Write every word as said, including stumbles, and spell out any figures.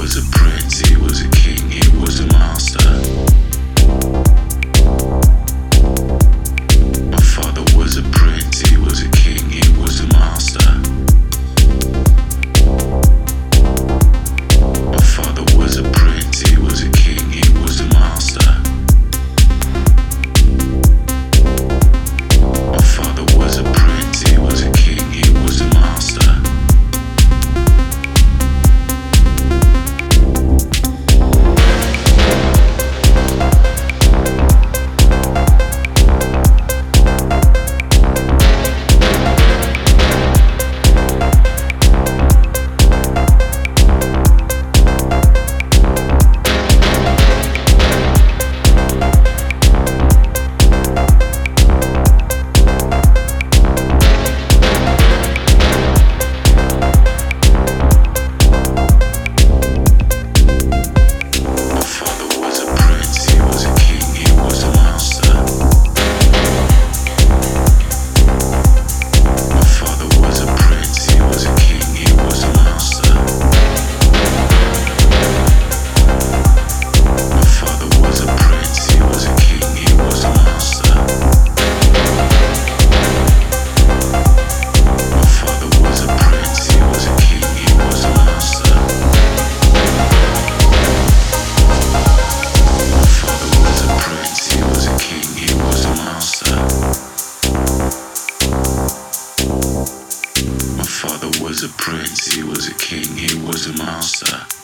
was a prince, he was a king, he was a master. My father was a prince, he was a king, he was a master. My father was a prince, he was a king, he was a master. My father was a prince, he was a king, he was a master. My father was a prince, he was a king, he was a master.